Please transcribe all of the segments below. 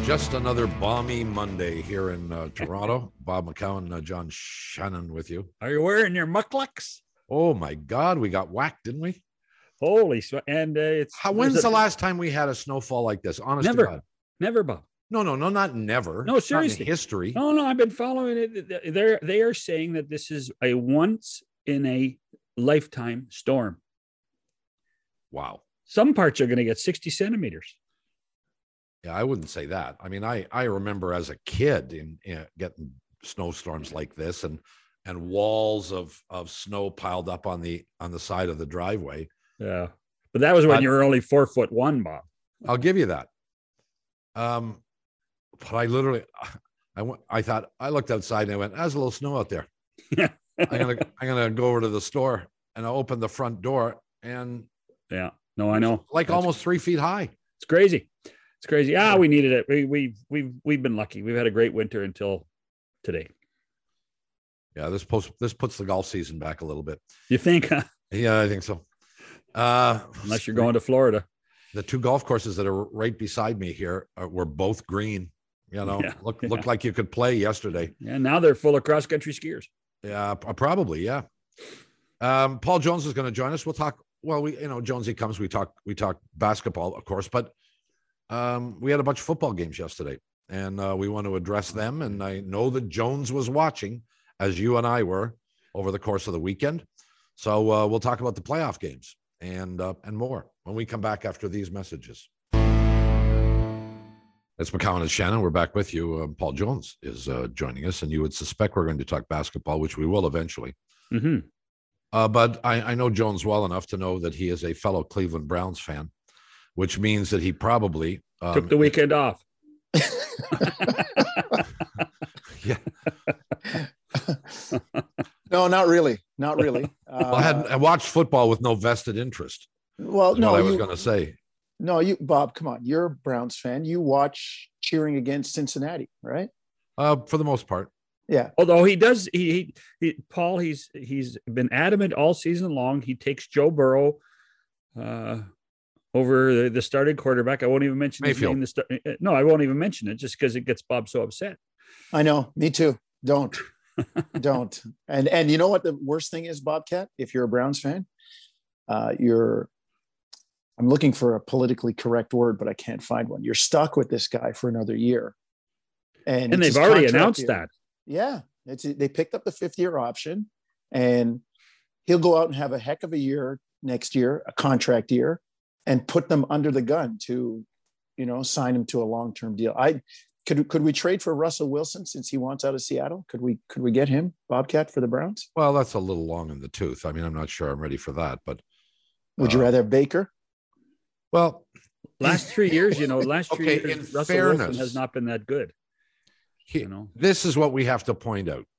Just another balmy Monday here in Toronto. Bob McCown, John Shannon with you. Are you wearing your mucklucks? Oh my God, we got whacked, didn't we? Holy sweat! And when's the last time we had a snowfall like this? Honest never, to God. never, Bob. No, not never. No, seriously, not in history. No, I've been following it. They are saying that this is a once in a lifetime storm. Wow. Some parts are going to get 60 centimeters. Yeah, I wouldn't say that. I mean, I remember as a kid in getting snowstorms like this and walls of snow piled up on the side of the driveway. Yeah, but that was when you were only 4'1", Bob. I'll give you that. But I literally, I thought, I looked outside and I went, there's a little snow out there. Yeah. I'm gonna go over to the store and I opened the front door and yeah, no, I know, like almost 3 feet high. It's crazy. It's crazy. We needed it. We've been lucky. We've had a great winter until today. Yeah, this puts the golf season back a little bit. You think? Huh? Yeah, I think so. Unless you're going to Florida. The two golf courses that are right beside me here were both green. You know, looked like you could play yesterday. Yeah, now they're full of cross-country skiers. Yeah, probably. Yeah. Paul Jones is going to join us. We'll talk. Well, Jonesy comes. We talk basketball, of course, but we had a bunch of football games yesterday, and we want to address them. And I know that Jones was watching, as you and I were, over the course of the weekend. So we'll talk about the playoff games and more when we come back after these messages. It's McCown and Shannon. We're back with you. Paul Jones is joining us, and you would suspect we're going to talk basketball, which we will eventually. Mm-hmm. But I know Jones well enough to know that he is a fellow Cleveland Browns fan, which means that he probably took the weekend off. Yeah. No, not really. Not really. I watched football with no vested interest. Well, no, I was going to say. No, Bob, come on. You're a Browns fan. You watch cheering against Cincinnati, right? For the most part. Yeah. Although he does, Paul, he's been adamant all season long. He takes Joe Burrow over the starting quarterback. I won't even mention Mayfield. his name. No, I won't even mention it just because it gets Bob so upset. I know. Me too. Don't. And you know what the worst thing is, Bobcat? If you're a Browns fan, I'm looking for a politically correct word, but I can't find one. You're stuck with this guy for another year. And they've already announced that. Yeah. They picked up the 5th-year option, and he'll go out and have a heck of a year next year, a contract year, and put them under the gun to, sign him to a long-term deal. Could we trade for Russell Wilson since he wants out of Seattle? Could we get him, Bobcat, for the Browns? Well, that's a little long in the tooth. I mean, I'm not sure I'm ready for that, but would you rather have Baker? Well, last 3 years, Russell Wilson has not been that good. This is what we have to point out.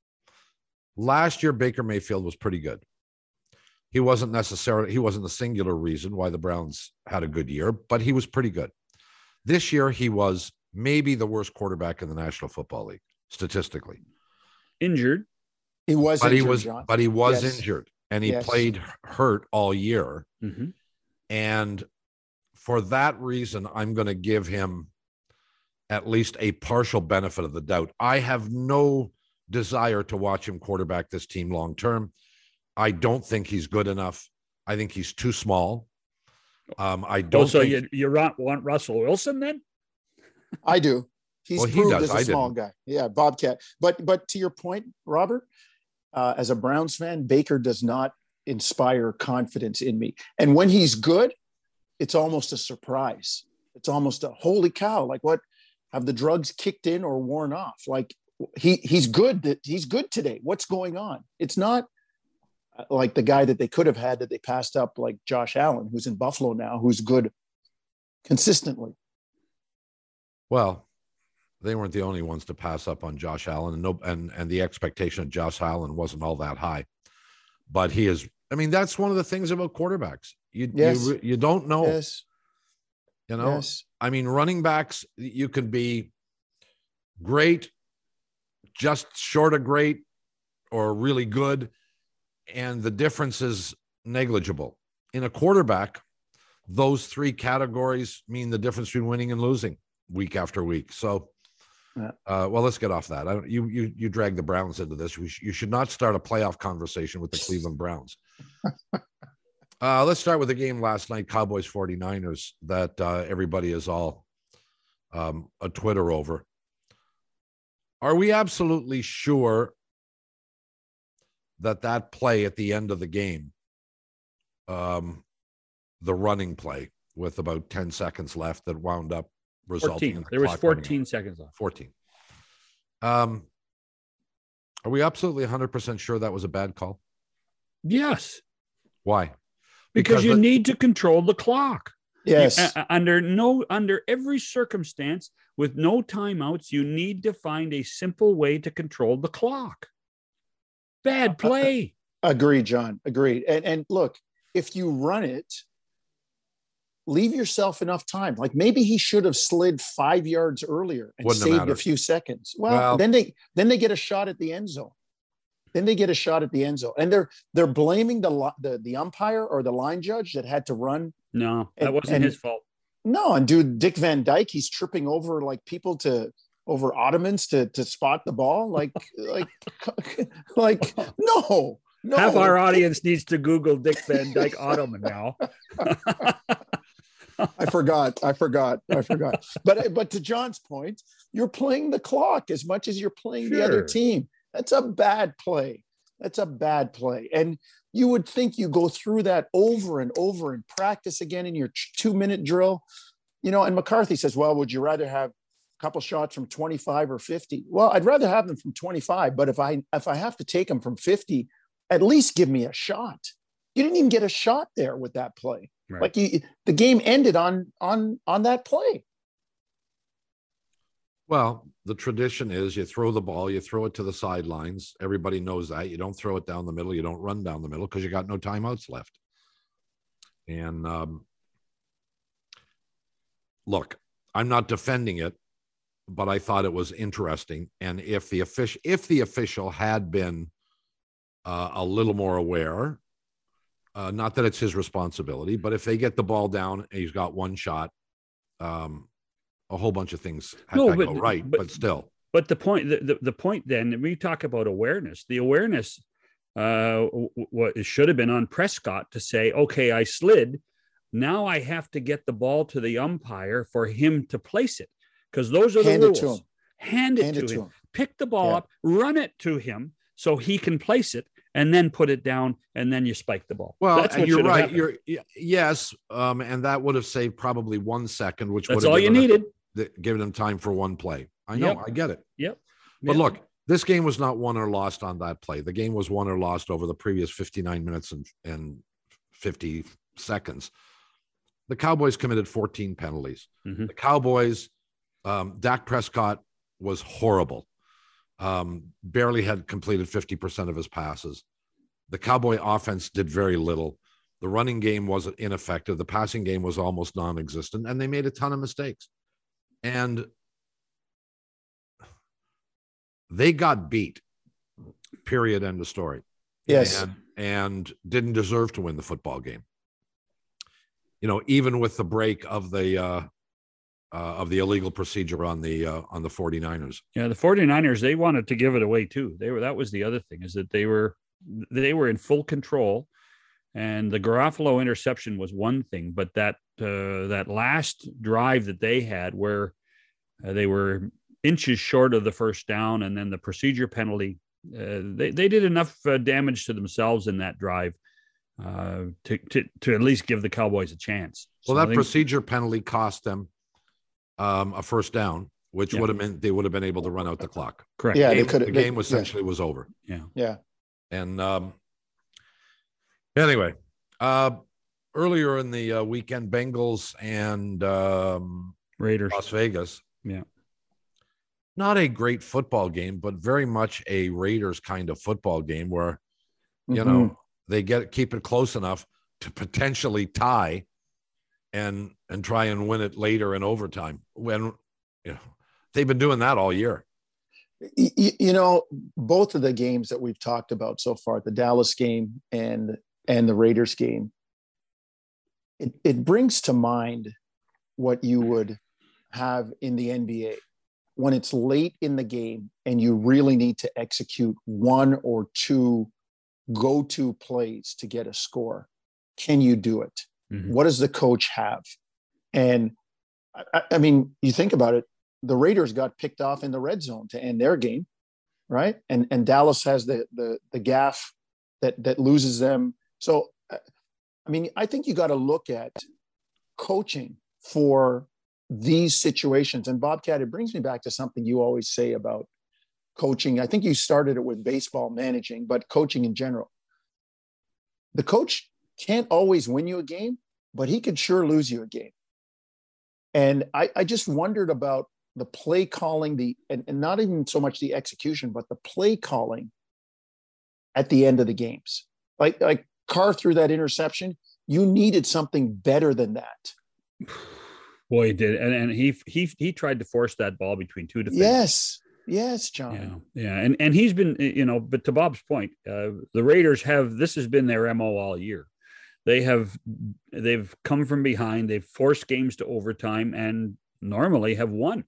Last year, Baker Mayfield was pretty good. He wasn't the singular reason why the Browns had a good year, but he was pretty good. This year, he was maybe the worst quarterback in the National Football League, statistically. Injured. He was injured, John. But he was injured, and he played hurt all year. Mm-hmm. And for that reason, I'm going to give him at least a partial benefit of the doubt. I have no desire to watch him quarterback this team long term. I don't think he's good enough. I think he's too small. I don't. So you want Russell Wilson then? I do. He's proved as a small guy. Yeah, Bobcat. But to your point, Robert, as a Browns fan, Baker does not inspire confidence in me. And when he's good, it's almost a surprise. It's almost a holy cow. Like, what have the drugs kicked in or worn off? Like, he's good. He's good today. What's going on? It's not like the guy that they could have had that they passed up, like Josh Allen, who's in Buffalo now, who's good consistently. Well, they weren't the only ones to pass up on Josh Allen, and the expectation of Josh Allen wasn't all that high. But he is. I mean, that's one of the things about quarterbacks. You don't know. Yes. Yes. I mean, running backs, you could be great, just short of great, or really good, and the difference is negligible. In a quarterback, those three categories mean the difference between winning and losing. week after week. So, well, let's get off that. You drag the Browns into this. You should not start a playoff conversation with the Cleveland Browns. Let's start with the game last night, Cowboys 49ers, that everybody is all a Twitter over. Are we absolutely sure that play at the end of the game, the running play with about 10 seconds left that wound up resulting 14. in there was 14 seconds left. 14. Are we absolutely 100% sure that was a bad call? Yes. Why? Because you need to control the clock. Yes. Under every circumstance, with no timeouts, you need to find a simple way to control the clock. Bad play. Agreed, John. Agreed. And look, if you run it, leave yourself enough time. Like maybe he should have slid 5 yards earlier and saved a few seconds. Well, then they get a shot at the end zone. And they're blaming the umpire or the line judge that had to run. No, that wasn't his fault. No, and dude, Dick Van Dyke, he's tripping over like people over ottomans to spot the ball. Like no. Half our audience needs to Google Dick Van Dyke ottoman now. I forgot. But to John's point, you're playing the clock as much as you're playing the other team. That's a bad play. And you would think you go through that over and over and practice again in your 2-minute drill. And McCarthy says, well, would you rather have a couple shots from 25 or 50? Well, I'd rather have them from 25, but if I have to take them from 50, at least give me a shot. You didn't even get a shot there with that play. Right. Like the game ended on that play. Well, the tradition is you throw the ball, you throw it to the sidelines. Everybody knows that. You don't throw it down the middle. You don't run down the middle because you got no timeouts left. And look, I'm not defending it, but I thought it was interesting. And if the official had been a little more aware, not that it's his responsibility, but if they get the ball down and he's got one shot, a whole bunch of things had to go right, but still. But the point then, we talk about awareness. The awareness what should have been on Prescott to say, okay, I slid. Now I have to get the ball to the umpire for him to place it. Because those are the rules. Hand it to him. Pick the ball up, run it to him so he can place it, and then put it down, and then you spike the ball. Well, and you're right. Yes, and that would have saved probably 1 second, which that's all you needed. Giving them time for one play. I know, I get it. Yep. But look, this game was not won or lost on that play. The game was won or lost over the previous 59 minutes and 50 seconds. The Cowboys committed 14 penalties. Mm-hmm. The Cowboys, Dak Prescott was horrible. Barely had completed 50% of his passes. The Cowboy offense did very little. The running game was ineffective. The passing game was almost non-existent, and they made a ton of mistakes. And they got beat, period, end of story. Yes. And didn't deserve to win the football game. Even with the break of the illegal procedure on the 49ers. Yeah, the 49ers, they wanted to give it away too. That was the other thing, is that they were in full control, and the Garofalo interception was one thing, but that last drive that they had where they were inches short of the first down, and then the procedure penalty, they did enough damage to themselves in that drive to at least give the Cowboys a chance. Well, that procedure penalty cost them a first down, which would have meant they would have been able to run out the clock. Correct. Yeah, the game essentially was over. Yeah. And anyway, earlier in the weekend, Bengals and Raiders, Las Vegas. Yeah. Not a great football game, but very much a Raiders kind of football game where, they keep it close enough to potentially tie and try and win it later in overtime when they've been doing that all year. Both of the games that we've talked about so far, the Dallas game and the Raiders game, it brings to mind what you would have in the NBA when it's late in the game and you really need to execute one or two go-to plays to get a score. Can you do it? Mm-hmm. What does the coach have? And I mean, you think about it, the Raiders got picked off in the red zone to end their game, right? And Dallas has the gaff that loses them. So, I mean, I think you got to look at coaching for these situations. And Bobcat, it brings me back to something you always say about coaching. I think you started it with baseball managing, but coaching in general. The coach can't always win you a game, but he could sure lose you a game. And I just wondered about the play calling, and not even so much the execution, but the play calling at the end of the games. Like Carr threw that interception. You needed something better than that. Boy, he did. And he tried to force that ball between two defenders. Yes, John. Yeah. And he's been, but to Bob's point, the Raiders this has been their MO all year. They've come from behind. They've forced games to overtime and normally have won.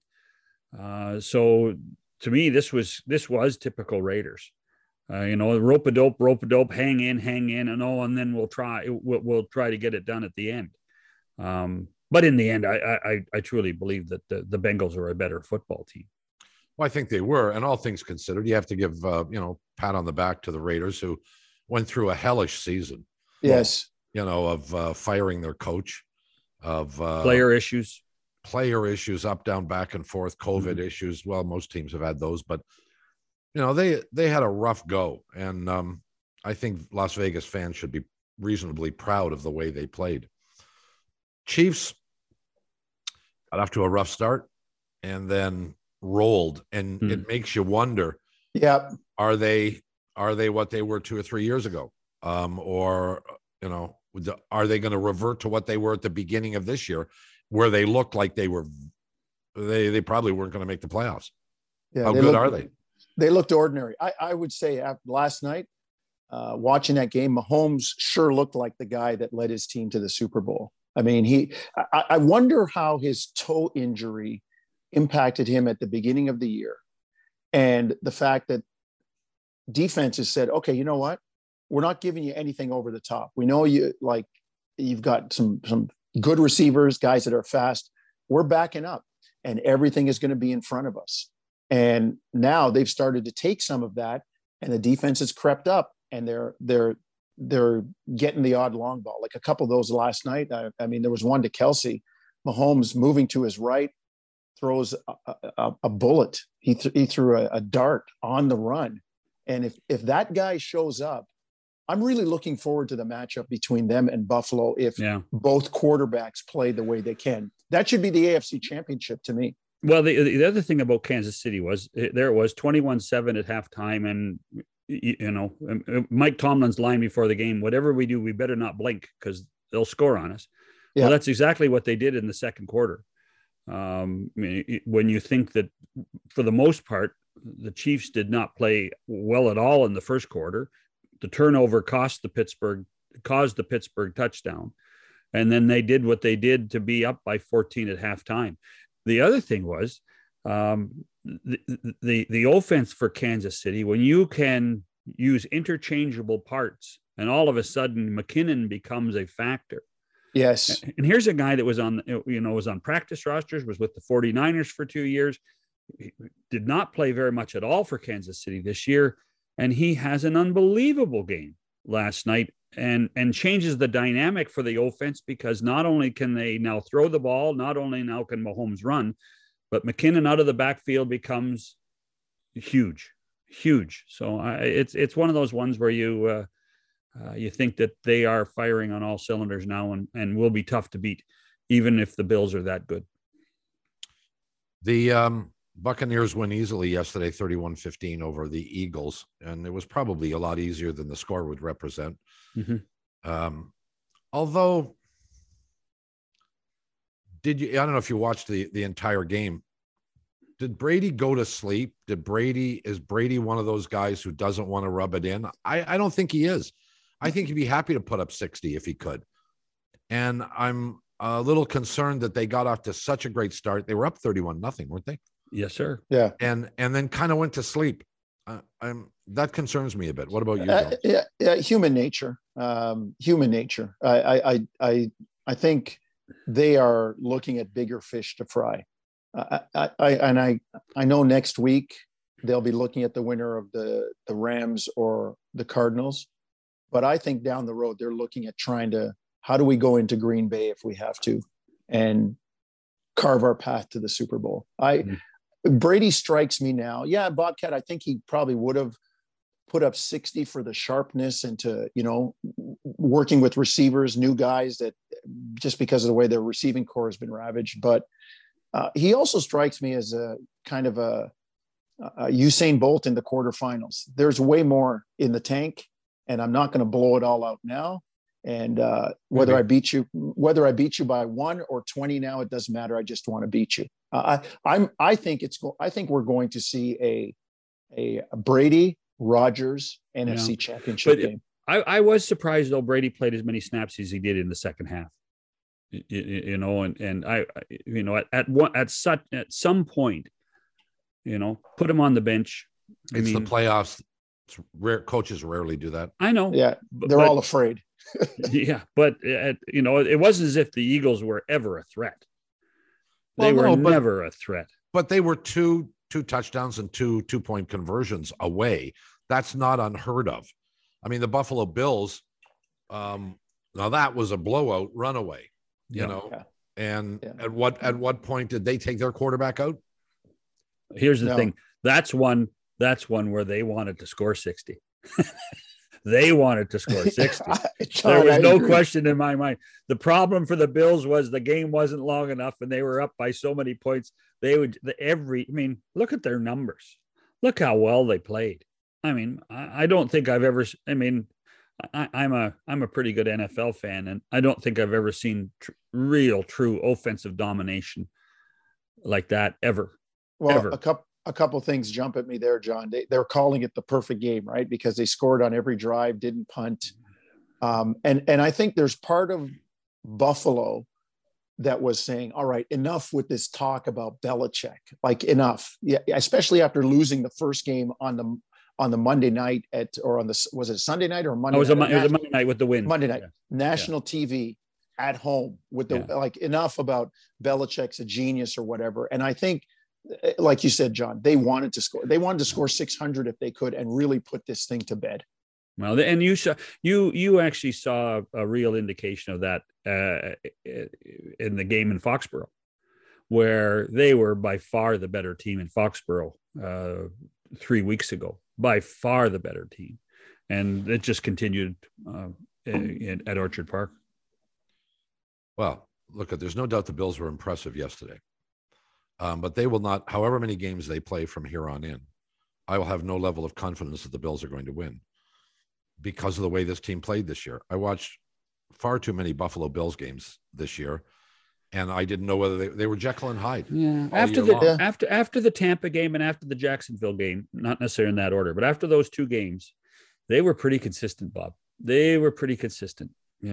So to me, this was typical Raiders. Rope-a-dope, hang in, and then we'll try to get it done at the end. But in the end, I truly believe that the Bengals are a better football team. Well, I think they were, and all things considered, you have to give pat on the back to the Raiders, who went through a hellish season. Yes. Of firing their coach, of player issues, up, down, back and forth, COVID issues. Well, most teams have had those, but they had a rough go, and I think Las Vegas fans should be reasonably proud of the way they played. Chiefs got off to a rough start and then rolled, and it makes you wonder. Yeah, are they what they were 2 or 3 years ago, or are they going to revert to what they were at the beginning of this year, where they looked like they probably weren't going to make the playoffs? Yeah, how good are they? They looked ordinary. I would say last night, watching that game, Mahomes sure looked like the guy that led his team to the Super Bowl. I mean, I wonder how his toe injury impacted him at the beginning of the year, and the fact that defenses said, okay, you know what? We're not giving you anything over the top. We know you've got some good receivers, guys that are fast. We're backing up, and everything is going to be in front of us. And now they've started to take some of that, and the defense has crept up, and they're getting the odd long ball. Like a couple of those last night. I mean, there was one to Kelsey. Mahomes moving to his right, throws a bullet. He threw a dart on the run. And if that guy shows up, I'm really looking forward to the matchup between them and Buffalo if both quarterbacks play the way they can. That should be the AFC Championship to me. Well, the other thing about Kansas City was there it was 21-7 at halftime, and Mike Tomlin's line before the game, whatever we do, we better not blink because they'll score on us. Yeah. Well, that's exactly what they did in the second quarter. When you think that for the most part, the Chiefs did not play well at all in the first quarter. The turnover caused the Pittsburgh touchdown. And then they did what they did to be up by 14 at halftime. The other thing was the offense for Kansas City, when you can use interchangeable parts and all of a sudden McKinnon becomes a factor. Yes. And here's a guy that was on practice rosters, was with the 49ers for 2 years. He did not play very much at all for Kansas City this year. And he has an unbelievable game last night and changes the dynamic for the offense, because not only can they now throw the ball, not only now can Mahomes run, but McKinnon out of the backfield becomes huge. So it's one of those ones where you think that they are firing on all cylinders now and will be tough to beat, even if the Bills are that good. The Buccaneers win easily yesterday, 31-15 over the Eagles, and it was probably a lot easier than the score would represent. Mm-hmm. Although, I don't know if you watched the entire game. Did Brady go to sleep? Is Brady one of those guys who doesn't want to rub it in? I don't think he is. I think he'd be happy to put up 60 if he could. And I'm a little concerned that they got off to such a great start. They were up 31-0, weren't they? Yes, sir. Yeah. And then kind of went to sleep. That concerns me a bit. What about you, Jones? Human nature. Human nature. I think they are looking at bigger fish to fry. I know next week they'll be looking at the winner of the Rams or the Cardinals, but I think down the road they're looking at how do we go into Green Bay if we have to, and carve our path to the Super Bowl. Brady strikes me now. Yeah, Bobcat, I think he probably would have put up 60 for the sharpness and to, working with receivers, new guys that just because of the way their receiving core has been ravaged. But he also strikes me as a kind of a Usain Bolt in the quarterfinals. There's way more in the tank, and I'm not going to blow it all out now. And whether I beat you by 1 or 20 now, it doesn't matter. I just want to beat you. I think we're going to see a Brady Rodgers NFC Championship game. I was surprised though Brady played as many snaps as he did in the second half. And at some point, put him on the bench. It's the playoffs. It's rare. Coaches rarely do that. I know. Yeah, they're all afraid. Yeah, but it wasn't as if the Eagles were ever a threat. They were never a threat. But they were two touchdowns and 2-point conversions away. That's not unheard of. I mean, the Buffalo Bills. Now that was a blowout runaway. And at what point did they take their quarterback out? Here's the thing. That's one where they wanted to score 60. They wanted to score 60. There was no question in my mind. The problem for the Bills was the game wasn't long enough and they were up by so many points. Look at their numbers. Look how well they played. I don't think I've ever, I'm a pretty good NFL fan, and I don't think I've ever seen true offensive domination like that ever. Well, ever. A couple things jump at me there, John. They're calling it the perfect game, right? Because they scored on every drive, didn't punt. And I think there's part of Buffalo that was saying, all right, enough with this talk about Belichick, like enough. Yeah, especially after losing the first game on the Monday night was it Sunday night or Monday? It was a Monday night with the win. Monday night, national TV at home with like enough about Belichick's a genius or whatever. And I think, like you said, John, they wanted to score. They wanted to score 600 if they could and really put this thing to bed. Well, and you actually saw a real indication of that in the game in Foxborough, where they were by far the better team in Foxborough 3 weeks ago. By far the better team, and it just continued at Orchard Park. Well, there's no doubt the Bills were impressive yesterday. But they will not, however many games they play from here on in, I will have no level of confidence that the Bills are going to win because of the way this team played this year. I watched far too many Buffalo Bills games this year, and I didn't know whether they were Jekyll and Hyde. Yeah, after the Tampa game and after the Jacksonville game, not necessarily in that order, but after those two games, they were pretty consistent, Bob. They were pretty consistent. They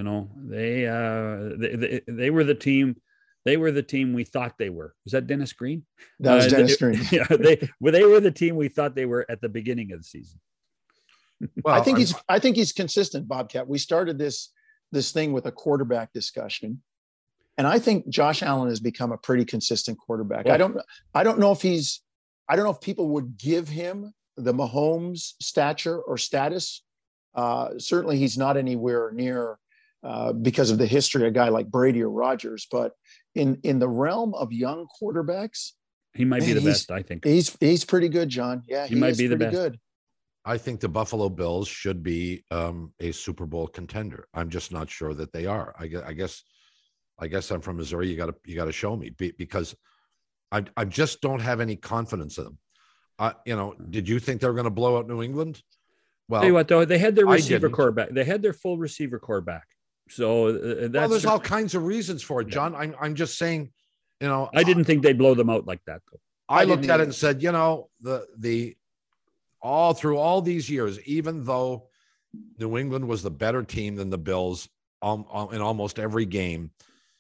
were the team. They were the team we thought they were. Was that Dennis Green? That was Dennis Green. Yeah, they were the team we thought they were at the beginning of the season. Well, I think he's consistent, Bobcat. We started this thing with a quarterback discussion, and I think Josh Allen has become a pretty consistent quarterback. Yeah. I don't know if people would give him the Mahomes stature or status. Certainly, he's not anywhere near because of the history of a guy like Brady or Rodgers, but in the realm of young quarterbacks, he might be the best. I think he's pretty good, John. Yeah, he might be the best. Good. I think the Buffalo Bills should be a Super Bowl contender. I'm just not sure that they are. I guess I'm from Missouri. You got to show me because I just don't have any confidence in them. Did you think they were going to blow out New England? Well, tell you what, though, they had their receiver quarterback. They had their full receiver quarterback. So there's all kinds of reasons for it, John. I'm just saying, I didn't think they'd blow them out like that, though. I looked at it and said, the all through all these years, even though New England was the better team than the Bills in almost every game,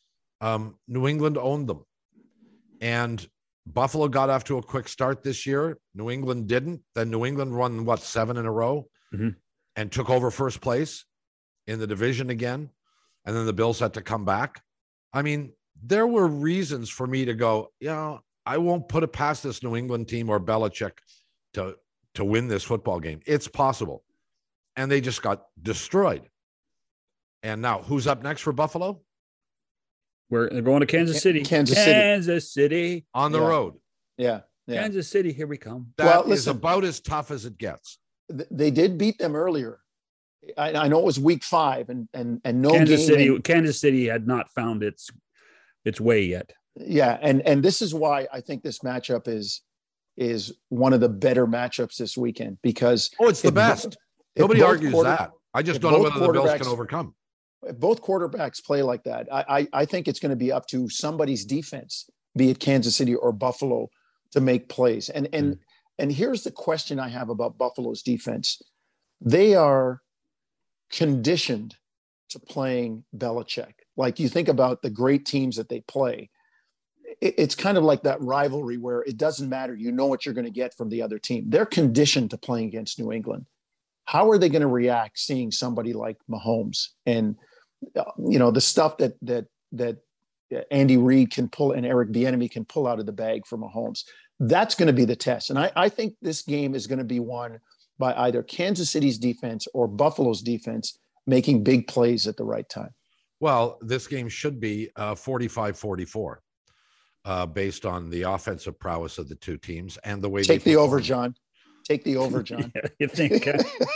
New England owned them. And Buffalo got off to a quick start this year. New England didn't. Then New England won, 7 in a row and took over first place in the division again. And then the Bills had to come back. I mean, there were reasons for me to go, I won't put it past this New England team or Belichick to win this football game. It's possible. And they just got destroyed. And now who's up next for Buffalo? They're going to Kansas City. Kansas City. On the road. Yeah. Kansas City, here we come. That is about as tough as it gets. They did beat them earlier. I know it was week 5 and no Kansas game. City. Kansas City had not found its way yet. Yeah, and this is why I think this matchup is one of the better matchups this weekend, because it's the best. Nobody argues that. I just don't know whether the Bills can overcome. If both quarterbacks play like that, I think it's going to be up to somebody's defense, be it Kansas City or Buffalo, to make plays. And here's the question I have about Buffalo's defense. They are conditioned to playing Belichick. Like, you think about the great teams that they play. It's kind of like that rivalry where it doesn't matter. You know what you're going to get from the other team. They're conditioned to playing against New England. How are they going to react seeing somebody like Mahomes and the stuff that Andy Reid can pull and Eric Bieniemy can pull out of the bag for Mahomes? That's going to be the test. And I think this game is going to be won by either Kansas City's defense or Buffalo's defense making big plays at the right time. Well, this game should be 45-44 based on the offensive prowess of the two teams and the way Take the over, John. Take the over, John. You think?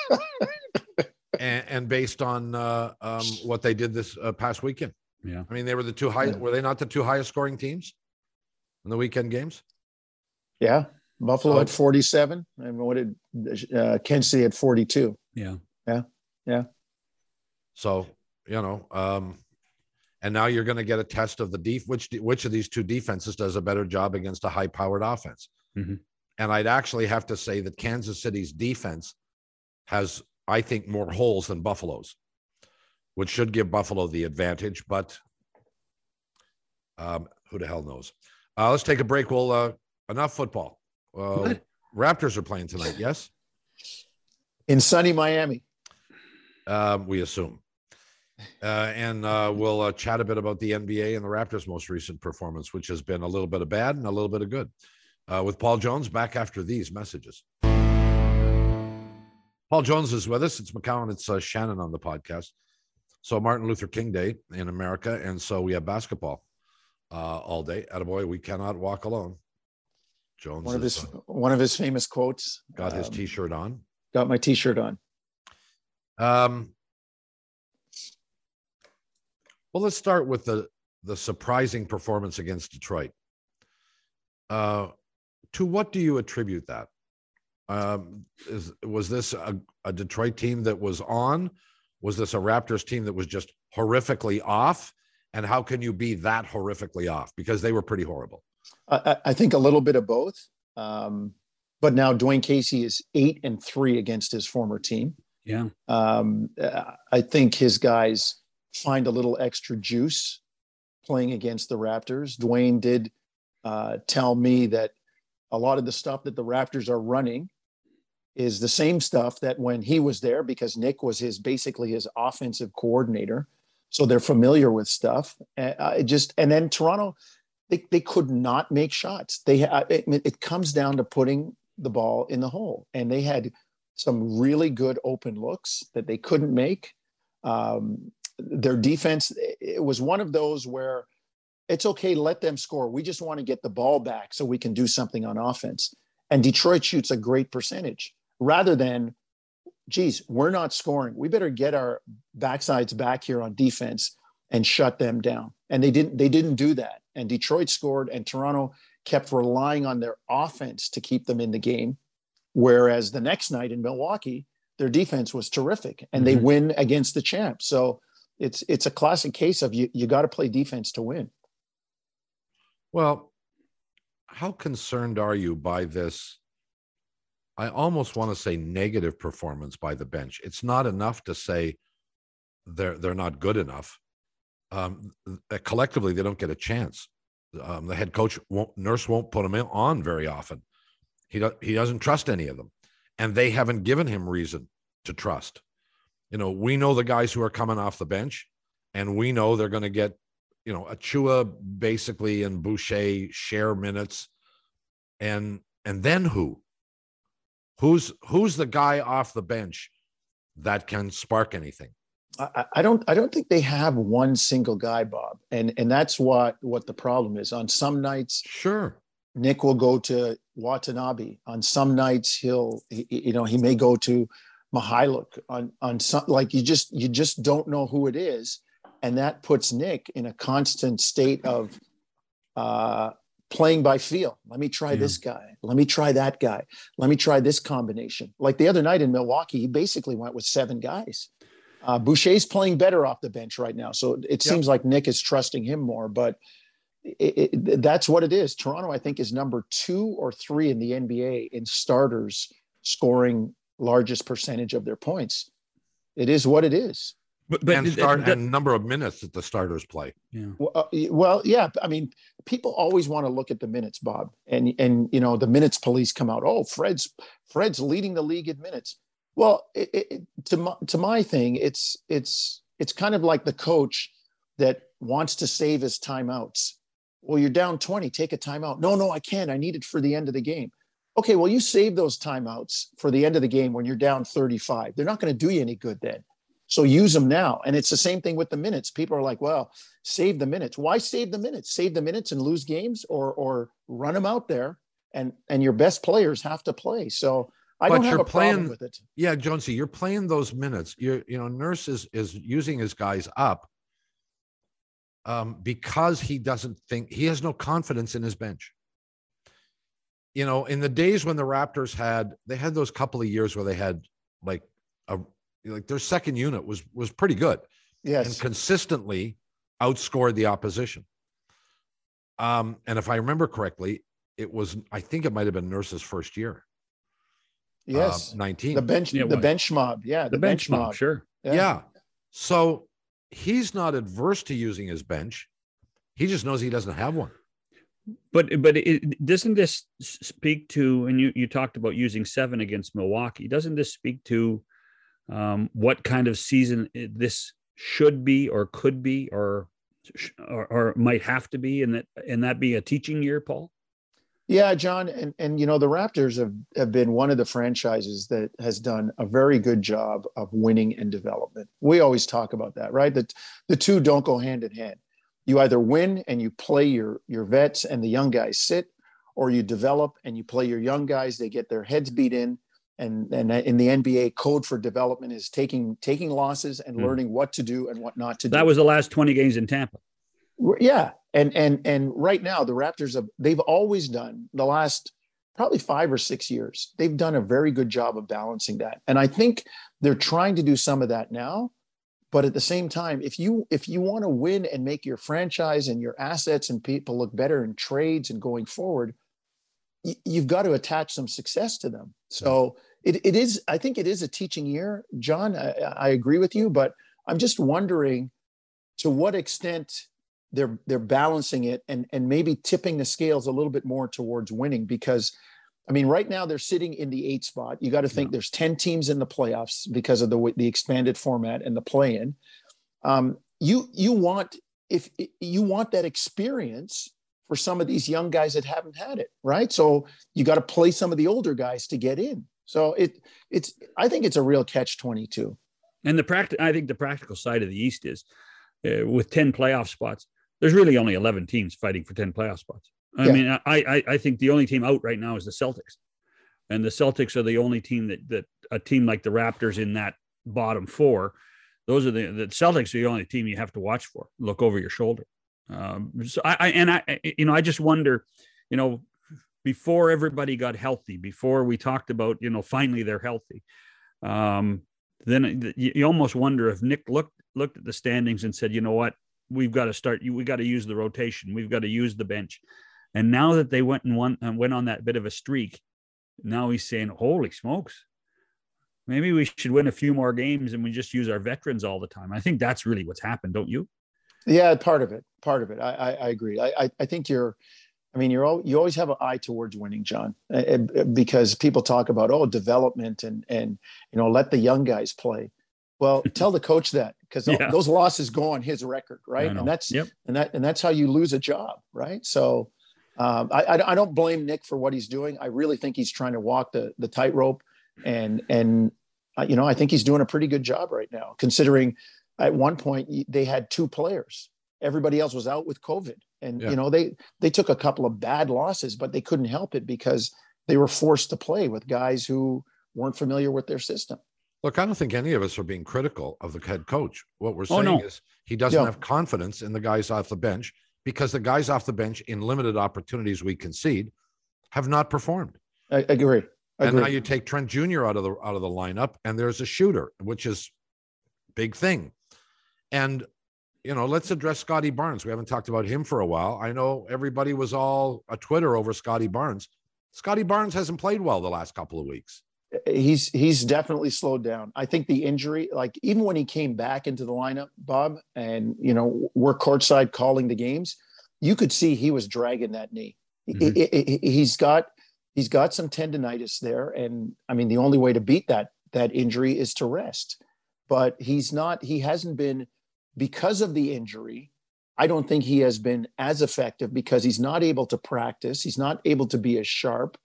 and based on what they did this past weekend. Yeah. I mean, they were the two highest. Were they not the two highest scoring teams in the weekend games? Yeah. Buffalo had 47. And what did Kansas City had 42? Yeah. So, and now you're going to get a test of the which of these two defenses does a better job against a high-powered offense. Mm-hmm. And I'd actually have to say that Kansas City's defense has, I think, more holes than Buffalo's, which should give Buffalo the advantage. But who the hell knows? Let's take a break. Enough football. Raptors are playing tonight, yes? In sunny Miami. We assume. And we'll chat a bit about the NBA and the Raptors' most recent performance, which has been a little bit of bad and a little bit of good. With Paul Jones, back after these messages. Paul Jones is with us. It's McCowan. It's Shannon on the podcast. So Martin Luther King Day in America. And so we have basketball all day. Attaboy, we cannot walk alone. Jones. One of his famous quotes. Got his T-shirt on. Got my T-shirt on. Well, let's start with the surprising performance against Detroit. To what do you attribute that? Was this a Detroit team that was on? Was this a Raptors team that was just horrifically off? And how can you be that horrifically off? Because they were pretty horrible. I think a little bit of both. But now Dwayne Casey is 8-3 against his former team. Yeah. I think his guys find a little extra juice playing against the Raptors. Dwayne did tell me that a lot of the stuff that the Raptors are running is the same stuff that when he was there, because Nick was basically his offensive coordinator. So they're familiar with stuff. And then Toronto, they could not make shots. It comes down to putting the ball in the hole. And they had some really good open looks that they couldn't make. Their defense, it was one of those where it's okay, let them score. We just want to get the ball back so we can do something on offense. And Detroit shoots a great percentage rather than, geez, we're not scoring. We better get our backsides back here on defense and shut them down. And they didn't do that. And Detroit scored, and Toronto kept relying on their offense to keep them in the game. Whereas the next night in Milwaukee, their defense was terrific and they win against the champ. So it's a classic case of you got to play defense to win. Well, how concerned are you by this? I almost want to say negative performance by the bench. It's not enough to say they're not good enough. collectively they don't get a chance. The head coach Nurse won't put him on very often. He doesn't trust any of them, and they haven't given him reason to trust. We know the guys who are coming off the bench, and we know they're going to get, Achua basically and Boucher share minutes, and then who's the guy off the bench that can spark anything? I don't think they have one single guy, Bob, and that's what the problem is. On some nights, sure, Nick will go to Watanabe. On some nights, he may go to Mihailuk. On some, like, you just don't know who it is, and that puts Nick in a constant state of playing by feel. Let me try this guy. Let me try that guy. Let me try this combination. Like the other night in Milwaukee, he basically went with 7 guys. Boucher's playing better off the bench right now, so it seems like Nick is trusting him more. But that's what it is. Toronto, I think, is number 2 or 3 in the NBA in starters scoring largest percentage of their points. It is what it is. But and number of minutes that the starters play. Yeah. Well, yeah. I mean, people always want to look at the minutes, Bob, and the minutes police come out. Oh, Fred's leading the league in minutes. Well, to my thing, it's kind of like the coach that wants to save his timeouts. Well, you're down 20, take a timeout. No, I can't. I need it for the end of the game. Okay, well, you save those timeouts for the end of the game when you're down 35. They're not going to do you any good then. So use them now. And it's the same thing with the minutes. People are like, well, save the minutes. Why save the minutes? Save the minutes and lose games, or run them out there, and your best players have to play. So I don't have a problem with it. Yeah, Jonesy, you're playing those minutes. Nurse is using his guys up because he doesn't think, he has no confidence in his bench. In the days when the Raptors had those couple of years where they had like their second unit was pretty good. Yes. And consistently outscored the opposition. And if I remember correctly, I think it might've been Nurse's first year. Yes. 19. The bench mob. Yeah. The bench mob. Sure. Yeah. So he's not adverse to using his bench. He just knows he doesn't have one. But doesn't this speak to, and you talked about using 7 against Milwaukee, doesn't this speak to what kind of season this should be or could be or might have to be, and that be a teaching year, Paul? Yeah, John, and the Raptors have been one of the franchises that has done a very good job of winning and development. We always talk about that, right? That the two don't go hand in hand. You either win and you play your vets and the young guys sit, or you develop and you play your young guys, they get their heads beat in. And in the NBA, code for development is taking losses and learning what to do and what not to do. That was the last 20 games in Tampa. Yeah. And right now the Raptors they've always done, the last probably 5 or 6 years, they've done a very good job of balancing that. And I think they're trying to do some of that now. But at the same time, if you want to win and make your franchise and your assets and people look better in trades and going forward, you've got to attach some success to them. So it is, I think it is a teaching year, John. I agree with you, but I'm just wondering to what extent they're balancing it and maybe tipping the scales a little bit more towards winning, because I mean, right now they're sitting in the 8th spot. You got to think there's 10 teams in the playoffs because of the expanded format and the play-in. You want that experience for some of these young guys that haven't had it, right? So you got to play some of the older guys to get in. So I think it's a real catch-22. And I think the practical side of the East is with 10 playoff spots, there's really only 11 teams fighting for 10 playoff spots. I mean, I think the only team out right now is the Celtics, and the Celtics are the only team that a team like the Raptors in that bottom 4. Those are the Celtics are the only team you have to watch for. Look over your shoulder. So I just wonder, before everybody got healthy, before we talked about, finally they're healthy. Then you almost wonder if Nick looked at the standings and said, you know what, we've got to start. We got to use the rotation. We've got to use the bench. And now that they went on that bit of a streak, now he's saying, holy smokes, maybe we should win a few more games and we just use our veterans all the time. I think that's really what's happened, don't you? Yeah, part of it. I agree. I think you always have an eye towards winning, John, because people talk about development and let the young guys play. Well, tell the coach that, because those losses go on his record, right? And that's how you lose a job, right? So I don't blame Nick for what he's doing. I really think he's trying to walk the tightrope, and I think he's doing a pretty good job right now, considering at one point they had 2 players. Everybody else was out with COVID, and they took a couple of bad losses, but they couldn't help it because they were forced to play with guys who weren't familiar with their system. Look, I don't think any of us are being critical of the head coach. What we're saying is he doesn't have confidence in the guys off the bench, because the guys off the bench, in limited opportunities we concede, have not performed. I agree. And now you take Trent Jr. out of the lineup, and there's a shooter, which is big thing. And let's address Scotty Barnes. We haven't talked about him for a while. I know everybody was all a Twitter over Scotty Barnes. Scotty Barnes hasn't played well the last couple of weeks. He's definitely slowed down. I think the injury, like even when he came back into the lineup, Bob, and we're courtside calling the games, you could see he was dragging that knee. Mm-hmm. He's got some tendonitis there, and I mean the only way to beat that injury is to rest. But he hasn't been, because of the injury. I don't think he has been as effective because he's not able to practice. He's not able to be as sharp.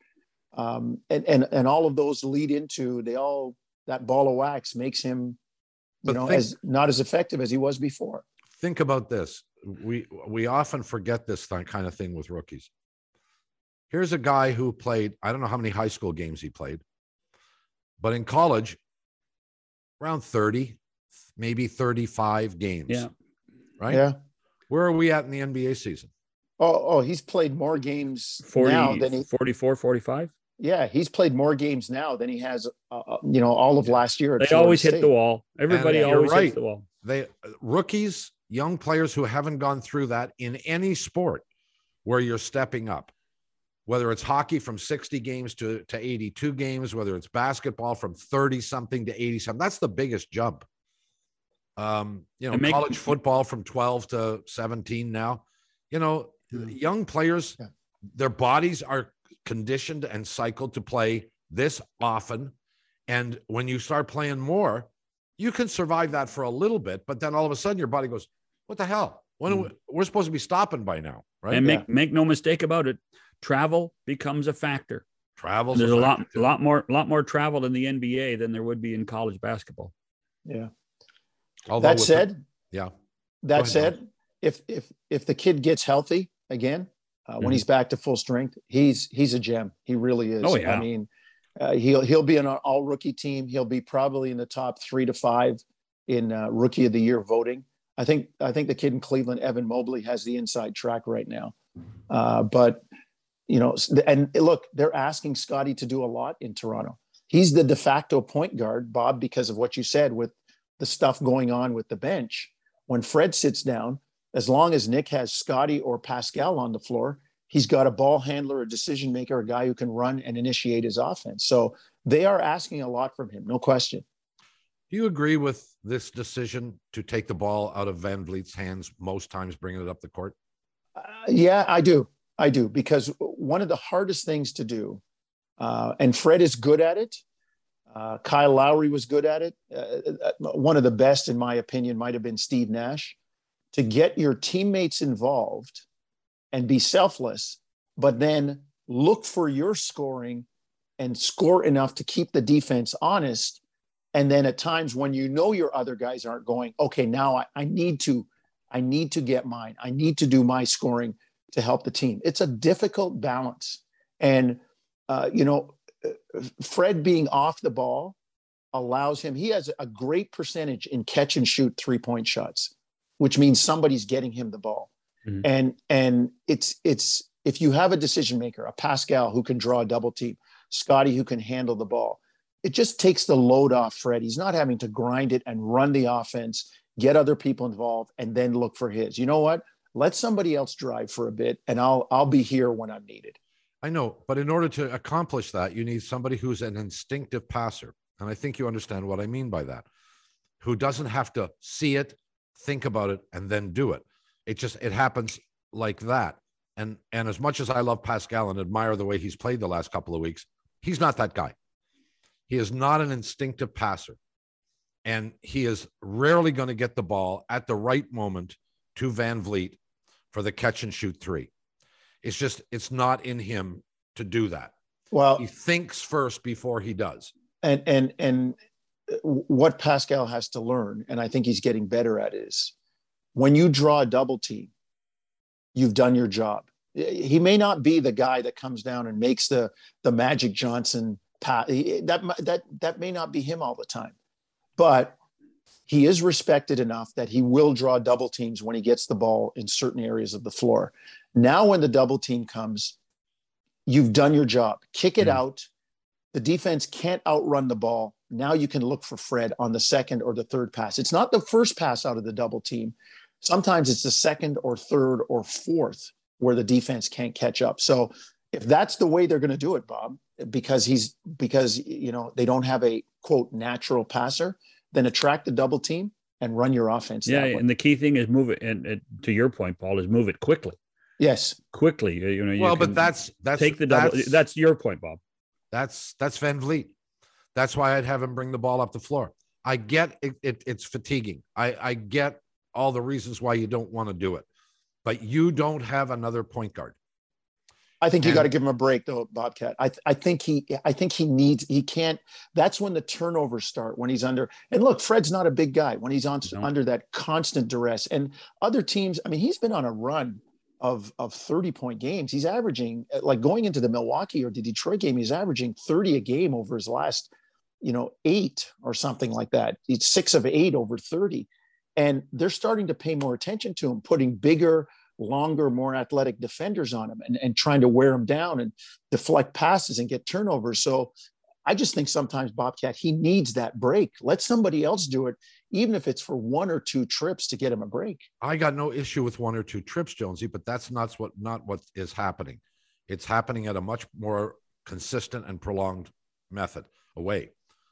And all of those lead into that ball of wax makes him, as not as effective as he was before. Think about this. We often forget this kind of thing with rookies. Here's a guy who played, I don't know how many high school games he played, but in college, around 30, maybe 35 games. Yeah. Right? Yeah. Where are we at in the NBA season? Oh, he's played more games 40, now than 44, 45. Yeah, he's played more games now than he has, all of last year. They always hit the wall. Everybody always hits the wall. Rookies, young players who haven't gone through that in any sport where you're stepping up, whether it's hockey from 60 games to 82 games, whether it's basketball from 30 something to 80 something. That's the biggest jump. College football from 12 to 17 now. Young players, their bodies are conditioned and cycled to play this often. And when you start playing more, you can survive that for a little bit, but then all of a sudden your body goes, what the hell? We're supposed to be stopping by now, right? And make no mistake about it, travel becomes a factor. There's a lot more travel in the NBA than there would be in college basketball. Yeah. Although that said, if if the kid gets healthy again, when he's back to full strength, he's a gem. He really is. Oh, yeah. I mean, he'll be on an all rookie team. He'll be probably in the top 3 to 5 in rookie of the year voting. I think the kid in Cleveland, Evan Mobley, has the inside track right now. But and look, they're asking Scotty to do a lot in Toronto. He's the de facto point guard, Bob, because of what you said with the stuff going on with the bench. When Fred sits down, as long as Nick has Scotty or Pascal on the floor, he's got a ball handler, a decision maker, a guy who can run and initiate his offense. So they are asking a lot from him, no question. Do you agree with this decision to take the ball out of Van Vliet's hands most times, bringing it up the court? Yeah, I do, because one of the hardest things to do, and Fred is good at it. Kyle Lowry was good at it. One of the best, in my opinion, might have been Steve Nash. To get your teammates involved and be selfless, but then look for your scoring and score enough to keep the defense honest. And then at times when your other guys aren't going, okay, now I need to get mine. I need to do my scoring to help the team. It's a difficult balance. And, Fred being off the ball allows him, he has a great percentage in catch and shoot 3-point shots, which means somebody's getting him the ball. Mm-hmm. And it's if you have a decision maker, a Pascal who can draw a double team, Scotty who can handle the ball, it just takes the load off Fred. He's not having to grind it and run the offense, get other people involved, and then look for his. You know what? Let somebody else drive for a bit, and I'll be here when I'm needed. I know, but in order to accomplish that, you need somebody who's an instinctive passer. And I think you understand what I mean by that, who doesn't have to see it, think about it, and then do it. It happens like that. And as much as I love Pascal and admire the way he's played the last couple of weeks, he's not that guy. He is not an instinctive passer. And he is rarely going to get the ball at the right moment to Van Vliet for the catch and shoot three. It's not in him to do that. Well, he thinks first before he does. And what Pascal has to learn, and I think he's getting better at, is when you draw a double team, you've done your job. He may not be the guy that comes down and makes the Magic Johnson pass. That may not be him all the time, but he is respected enough that he will draw double teams when he gets the ball in certain areas of the floor. Now, when the double team comes, you've done your job. Kick it out. The defense can't outrun the ball. Now you can look for Fred on the second or the third pass. It's not the first pass out of the double team. Sometimes it's the second or third or fourth where the defense can't catch up. So if that's the way they're going to do it, Bob, because they don't have a quote natural passer, then attract the double team and run your offense. Yeah, and the key thing is move it. And to your point, Paul, is move it quickly. Yes, quickly. But that's take the double. That's your point, Bob. That's Van Vliet. That's why I'd have him bring the ball up the floor. I get it. It's fatiguing. I get all the reasons why you don't want to do it, but you don't have another point guard. I think you got to give him a break, though, Bobcat. I think he can't. That's when the turnovers start, when he's under. And look, Fred's not a big guy when he's under that constant duress. And other teams, I mean, he's been on a run of 30-point games. He's averaging, like going into the Milwaukee or the Detroit game, he's averaging 30 a game over his last, 8 or something like that. He's 6 of 8 over 30. And they're starting to pay more attention to him, putting bigger, longer, more athletic defenders on him and trying to wear him down and deflect passes and get turnovers. So I just think sometimes, Bobcat, he needs that break. Let somebody else do it, even if it's for 1 or 2 trips to get him a break. I got no issue with 1 or 2 trips, Jonesy, but that's not what is happening. It's happening at a much more consistent and prolonged method away.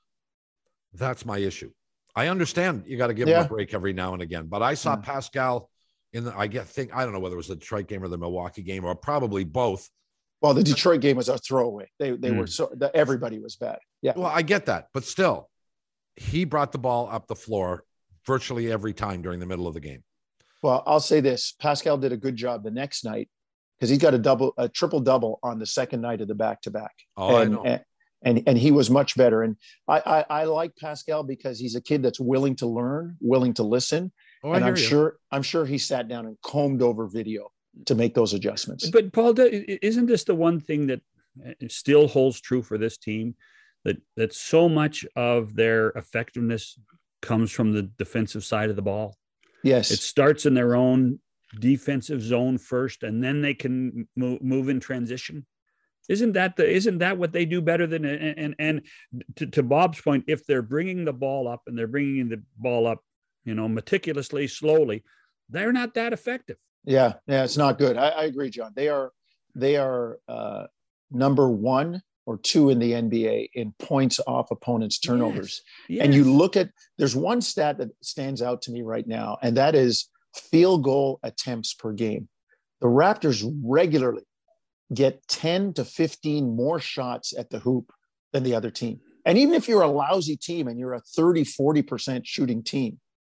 That's my issue. I understand you got to give him a break every now and again, but I saw Pascal I don't know whether it was the Detroit game or the Milwaukee game, or probably both. Well, the Detroit game was a throwaway. They were everybody was bad. Yeah. Well, I get that, but still, he brought the ball up the floor virtually every time during the middle of the game. Well, I'll say this: Pascal did a good job the next night because he's got a triple double on the second night of the back-to-back. Oh, I know. And he was much better. And I like Pascal because he's a kid that's willing to learn, willing to listen. Oh, and I'm sure he sat down and combed over video to make those adjustments. But Paul, isn't this the one thing that still holds true for this team, that so much of their effectiveness comes from the defensive side of the ball? Yes. It starts in their own defensive zone first, and then they can move in transition. Isn't that what they do better than? And to Bob's point, if they're bringing the ball up and they're bringing the ball up, meticulously, slowly, they're not that effective. Yeah, it's not good. I agree, John. They are number 1 or 2 in the NBA in points off opponents' turnovers. Yes. And you look at, there's one stat that stands out to me right now, and that is field goal attempts per game. The Raptors regularly get 10 to 15 more shots at the hoop than the other team. And even if you're a lousy team and you're a 30-40% shooting team,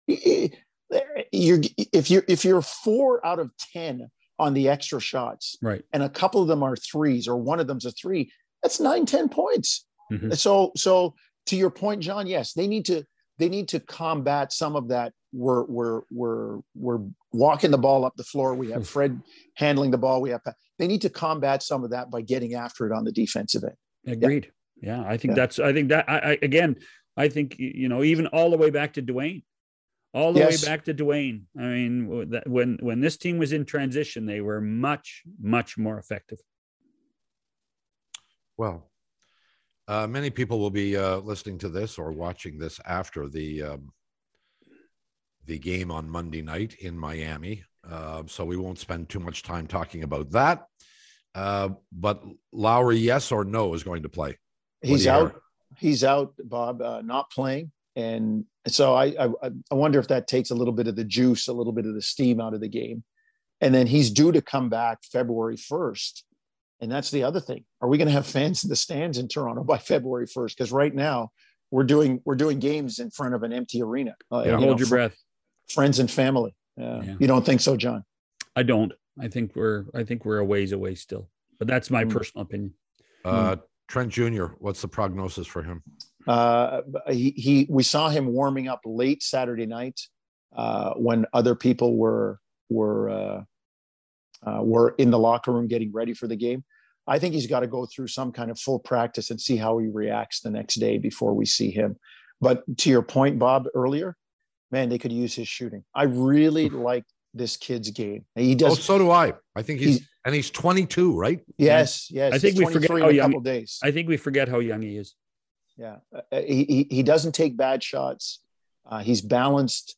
if you're 4 out of 10 on the extra shots, right, and a couple of them are threes or one of them's a 3, that's 9-10 points. Mm-hmm. So to your point, John, yes, they need to combat some of that. We're walking the ball up the floor. We have Fred handling the ball. They need to combat some of that by getting after it on the defensive end. Agreed. Yeah, I think I think even all the way back to Dwayne. All the way back to Dwayne. I mean, when this team was in transition, they were much, much more effective. Well, many people will be listening to this or watching this after the game on Monday night in Miami. So we won't spend too much time talking about that. But Lowry, yes or no, is going to play? He's out. He's out, Bob, not playing. And so I wonder if that takes a little bit of the juice, a little bit of the steam out of the game. And then he's due to come back February 1st. And that's the other thing. Are we going to have fans in the stands in Toronto by February 1st? Because right now we're doing games in front of an empty arena. Hold your breath. Friends and family. You don't think so, John? I don't. I think we're a ways away still. But that's my personal opinion. Trent Jr., what's the prognosis for him? We saw him warming up late Saturday night when other people were in the locker room getting ready for the game. I think he's got to go through some kind of full practice and see how he reacts the next day before we see him. But to your point, Bob, earlier, man, they could use his shooting. I really like this kid's game. He does. Oh, so do I. I think he's 22, right? Yes. I think we forget how young. Days. I think we forget how young he is. Yeah, he doesn't take bad shots. He's balanced.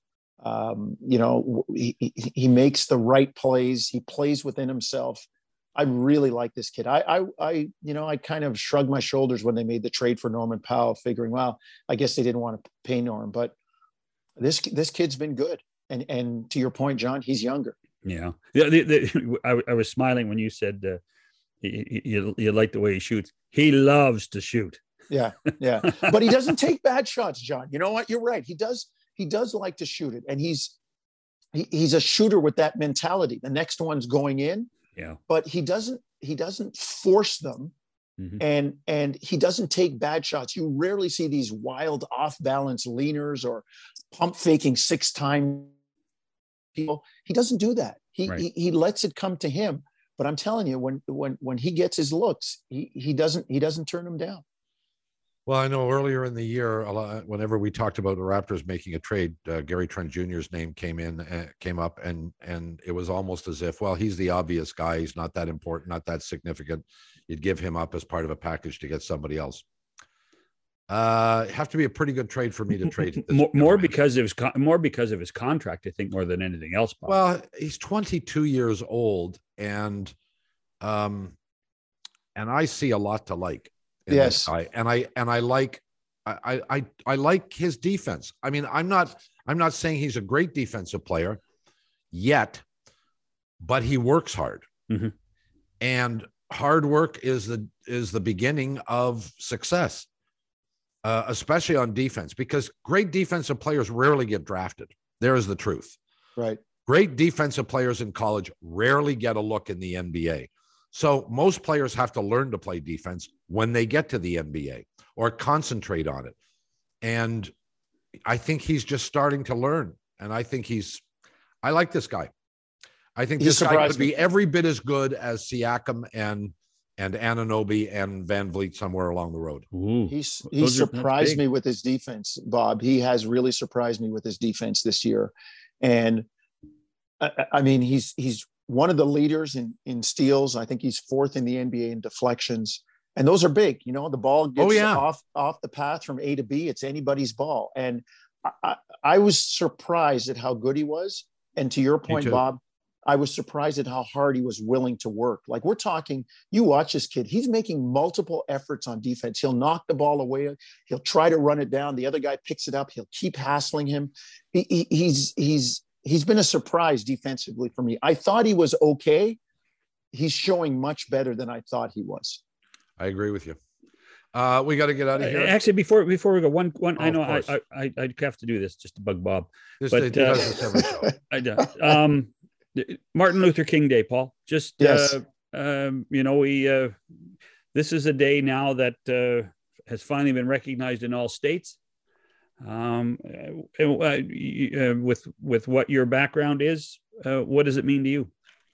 He makes the right plays. He plays within himself. I really like this kid. I kind of shrugged my shoulders when they made the trade for Norman Powell, figuring, well, I guess they didn't want to pay Norm, but this kid's been good. And to your point, John, he's younger. Yeah. I was smiling when you said you like the way he shoots. He loves to shoot. Yeah. But he doesn't take bad shots, John. You know what? You're right. He does like to shoot it. And he's a shooter with that mentality. The next one's going in. Yeah. But he doesn't force them. Mm-hmm. And he doesn't take bad shots. You rarely see these wild off-balance leaners or pump faking 6 times people. He doesn't do that. He lets it come to him. But I'm telling you, when he gets his looks, he doesn't turn them down. Well, I know earlier in the year, whenever we talked about the Raptors making a trade, Gary Trent Jr.'s name came up, and it was almost as if, well, he's the obvious guy. He's not that important, not that significant. You'd give him up as part of a package to get somebody else. Have to be a pretty good trade for me to trade. More because of his contract, I think, more than anything else. Bob. Well, he's 22 years old, and I see a lot to like. This guy. And I like his defense. I mean, I'm not saying he's a great defensive player yet, but he works hard. Mm-hmm. And hard work is the beginning of success, especially on defense, because great defensive players rarely get drafted. There is the truth. Right. Great defensive players in college rarely get a look in the NBA. So most players have to learn to play defense when they get to the NBA or concentrate on it. And I think he's just starting to learn. And I think I like this guy. I think this guy could be every bit as good as Siakam and Anunoby and Van Vliet somewhere along the road. He surprised me with his defense, Bob. He has really surprised me with his defense this year. And I mean, he's one of the leaders in steals. I think he's 4th in the NBA in deflections. And those are big. You know, the ball gets off the path from A to B. It's anybody's ball. And I was surprised at how good he was. And to your point, Bob, I was surprised at how hard he was willing to work. Like, we're talking, you watch this kid, he's making multiple efforts on defense. He'll knock the ball away. He'll try to run it down. The other guy picks it up. He'll keep hassling him. He's been a surprise defensively for me. I thought he was okay. He's showing much better than I thought he was. I agree with you. We got to get out of here. Actually, before we go, one. I know I have to do this just to bug Bob. Martin Luther King Day, Paul. Just yes. This is a day now that has finally been recognized in all states. With what your background is, what does it mean to you?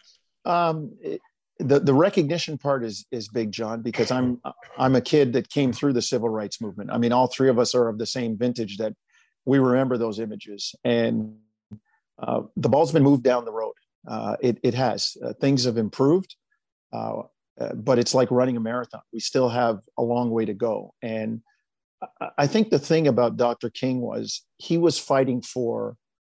The recognition part is big, John, because I'm a kid that came through the civil rights movement. I mean, all 3 of us are of the same vintage that we remember those images, and the ball's been moved down the road. It has. Things have improved, but it's like running a marathon. We still have a long way to go. And I think the thing about Dr. King was he was fighting for,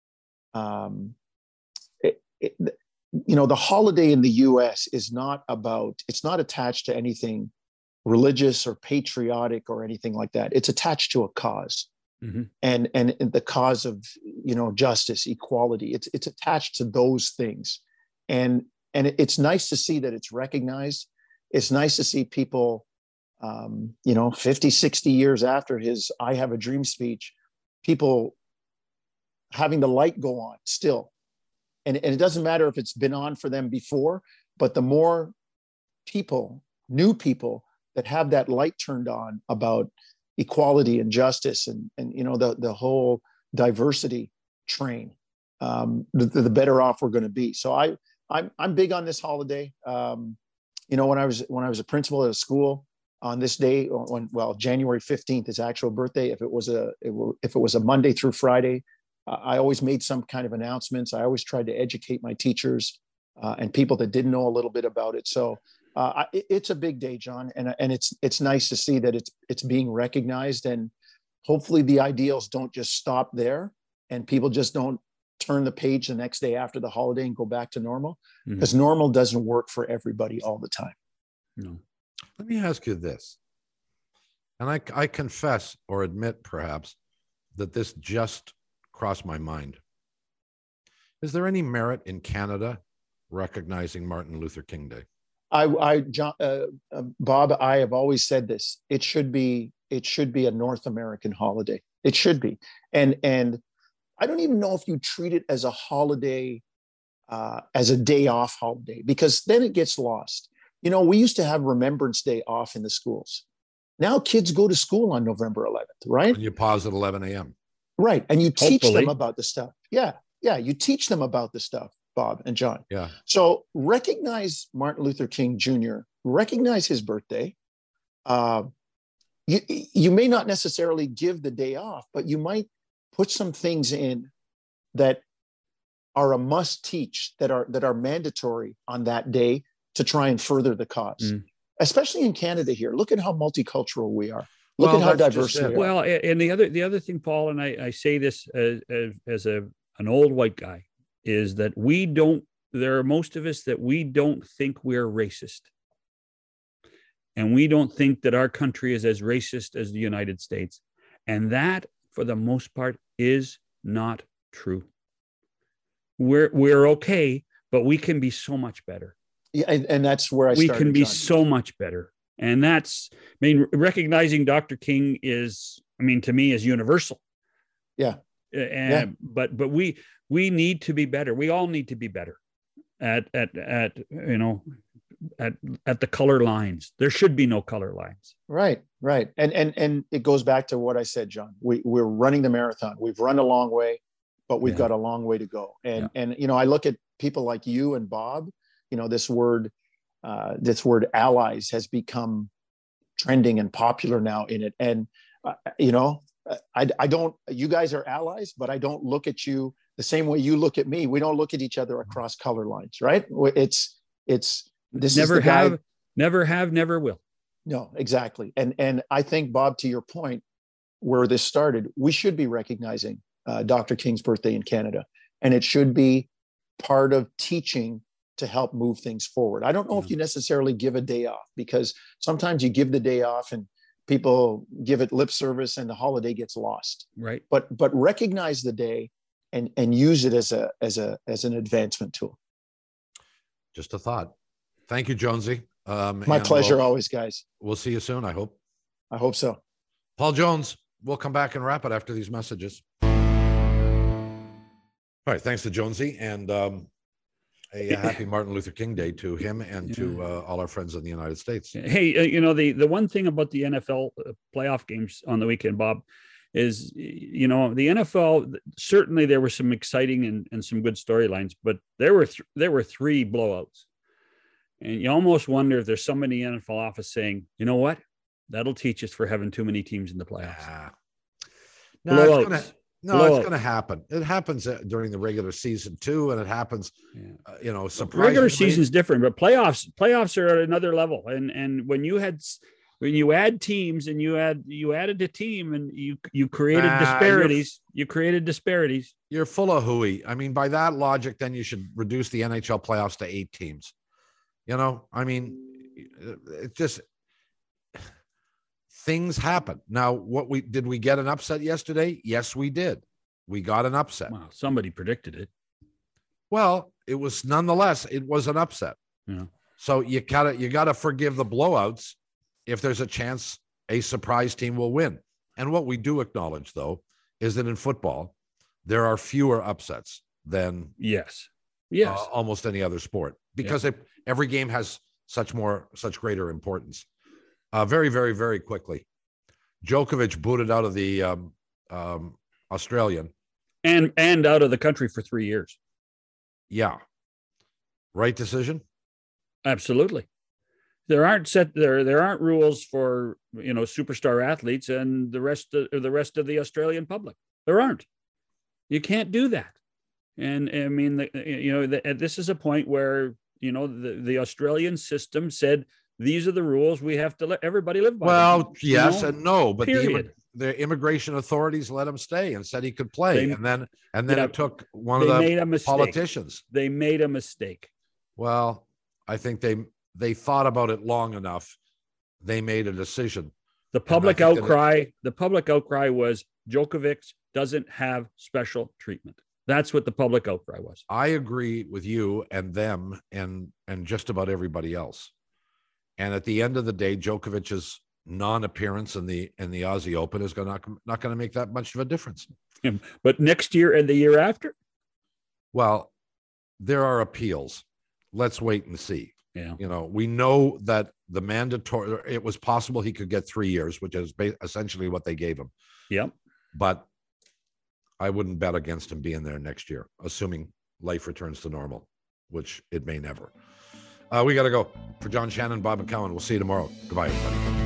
the holiday in the U.S. it's not attached to anything religious or patriotic or anything like that. It's attached to a cause. and the cause of, justice, equality. It's attached to those things. And it's nice to see that it's recognized. It's nice to see people, 50, 60 years after his I Have a Dream speech, people having the light go on still. And it doesn't matter if it's been on for them before, but the more people, new people that have that light turned on about equality and justice and the whole diversity train, the better off we're going to be. So I'm big on this holiday. When I was a principal at a school on this day, January 15th, his actual birthday, if it was a Monday through Friday, I always made some kind of announcements. I always tried to educate my teachers and people that didn't know a little bit about it. So it's a big day, John, and it's nice to see that it's being recognized, and hopefully the ideals don't just stop there, and people just don't turn the page the next day after the holiday and go back to normal, because normal doesn't work for everybody all the time. No. Let me ask you this, and I confess or admit perhaps that this just crossed my mind. Is there any merit in Canada recognizing Martin Luther King Day? Bob, I have always said this. It should be a North American holiday. It should be, and I don't even know if you treat it as a holiday, as a day off holiday, because then it gets lost. We used to have Remembrance Day off in the schools. Now kids go to school on November 11th, right? And you pause at 11 a.m. Right. And you teach them about the stuff. Yeah. You teach them about the stuff, Bob and John. Yeah. So recognize Martin Luther King Jr., recognize his birthday. You may not necessarily give the day off, but you might put some things in that are a must teach, that are mandatory on that day to try and further the cause, especially in Canada here. Look at how multicultural we are. Look at how diverse we are. Well, and the other thing, Paul, and I say this as an old white guy, is that there are most of us that we don't think we're racist. And we don't think that our country is as racist as the United States. And that, for the most part, is not true. We're okay, but we can be so much better. Yeah, and that's where we can be so much better. And recognizing Dr. King is, to me, is universal. Yeah. But we need to be better. We all need to be better at the color lines. There should be no color lines. Right. And it goes back to what I said, John. We're running the marathon. We've run a long way, but we've got a long way to go. And I look at people like you and Bob. This word allies has become trending and popular now in it. And I don't. You guys are allies, but I don't look at you the same way you look at me. We don't look at each other across color lines, right? It's this never is the have, guy, never have, never will. No, exactly. And I think, Bob, to your point, where this started, we should be recognizing Dr. King's birthday in Canada, and it should be part of teaching to help move things forward. I don't know if you necessarily give a day off, because sometimes you give the day off and people give it lip service and the holiday gets lost. Right. But recognize the day and use it as an advancement tool. Just a thought. Thank you, Jonesy. My pleasure always, guys. We'll see you soon, I hope. I hope so. Paul Jones, we'll come back and wrap it after these messages. All right. Thanks to Jonesy, and a happy Martin Luther King Day to him and to all our friends in the United States. Hey, the one thing about the NFL playoff games on the weekend, Bob, is, the NFL, certainly there were some exciting and some good storylines, but there were three blowouts. And you almost wonder if there's somebody in the NFL office saying, you know what, that'll teach us for having too many teams in the playoffs. Blowouts. It's going to happen. It happens during the regular season too, and it happens, surprisingly. Regular season's different, but playoffs are at another level. And when you add teams and you added a team and you created disparities. You created disparities. You're full of hooey. By that logic, then you should reduce the NHL playoffs to 8 teams. It just things happen. Now, did we get an upset yesterday? Yes, we did. We got an upset. Wow, somebody predicted it. Well, it was nonetheless, it was an upset. Yeah. So you gotta forgive the blowouts if there's a chance a surprise team will win. And what we do acknowledge, though, is that in football, there are fewer upsets than yes, almost any other sport, because every game has such greater importance. Very, very, very quickly, Djokovic booted out of the Australian and out of the country for 3 years. Yeah, right decision. Absolutely. There aren't rules for superstar athletes and the rest of the Australian public. There aren't. You can't do that. And I mean, this is a point where the Australian system said these are the rules we have to let everybody live by. Well, yes and no, but the immigration authorities let him stay and said he could play, and then it took one of the politicians. They made a mistake. Well, I think they thought about it long enough. They made a decision. The public outcry was Djokovic doesn't have special treatment. That's what the public outcry was. I agree with you and them and just about everybody else. And at the end of the day, Djokovic's non-appearance in the Aussie Open is not going to make that much of a difference. But next year and the year after? Well, there are appeals. Let's wait and see. Yeah. We know that it was possible he could get 3 years, which is essentially what they gave him. Yep. But I wouldn't bet against him being there next year, assuming life returns to normal, which it may never. We got to go. For John Shannon, Bob McCowan, we'll see you tomorrow. Goodbye, everybody.